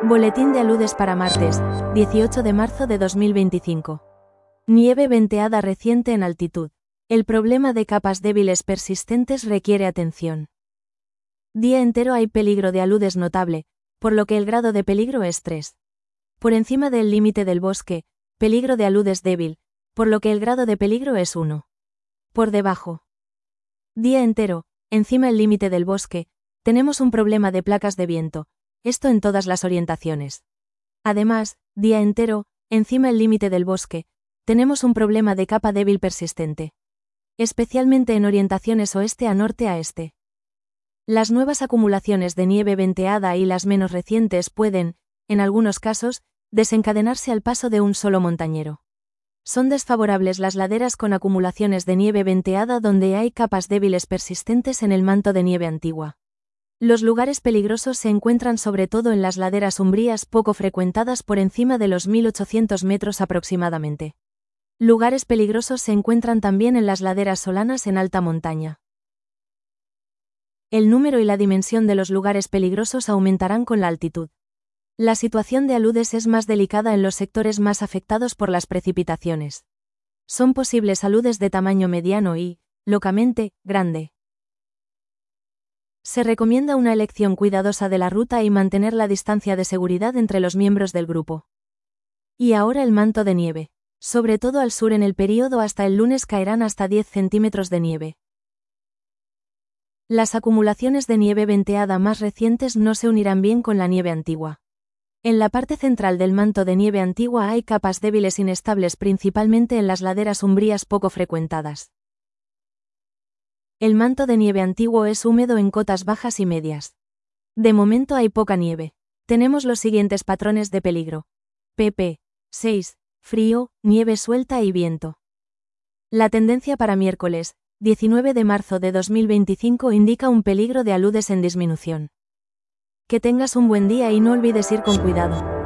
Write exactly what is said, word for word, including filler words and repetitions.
Boletín de aludes para martes, dieciocho de marzo de dos mil veinticinco. Nieve venteada reciente en altitud. El problema de capas débiles persistentes requiere atención. Día entero hay peligro de aludes notable, por lo que el grado de peligro es tres. Por encima del límite del bosque, peligro de aludes débil, por lo que el grado de peligro es uno. Por debajo. Día entero, encima el límite del bosque, tenemos un problema de placas de viento, esto en todas las orientaciones. Además, día entero, encima el límite del bosque, tenemos un problema de capa débil persistente. Especialmente en orientaciones oeste a norte a este. Las nuevas acumulaciones de nieve venteada y las menos recientes pueden, en algunos casos, desencadenarse al paso de un solo montañero. Son desfavorables las laderas con acumulaciones de nieve venteada donde hay capas débiles persistentes en el manto de nieve antigua. Los lugares peligrosos se encuentran sobre todo en las laderas umbrías poco frecuentadas por encima de los mil ochocientos metros aproximadamente. Lugares peligrosos se encuentran también en las laderas solanas en alta montaña. El número y la dimensión de los lugares peligrosos aumentarán con la altitud. La situación de aludes es más delicada en los sectores más afectados por las precipitaciones. Son posibles aludes de tamaño mediano y, locamente, grande. Se recomienda una elección cuidadosa de la ruta y mantener la distancia de seguridad entre los miembros del grupo. Y ahora el manto de nieve. Sobre todo al sur en el período hasta el lunes caerán hasta diez centímetros de nieve. Las acumulaciones de nieve venteada más recientes no se unirán bien con la nieve antigua. En la parte central del manto de nieve antigua hay capas débiles inestables principalmente en las laderas umbrías poco frecuentadas. El manto de nieve antiguo es húmedo en cotas bajas y medias. De momento hay poca nieve. Tenemos los siguientes patrones de peligro. pp seis. Frío, nieve suelta y viento. La tendencia para miércoles, diecinueve de marzo de dos mil veinticinco indica un peligro de aludes en disminución. Que tengas un buen día y no olvides ir con cuidado.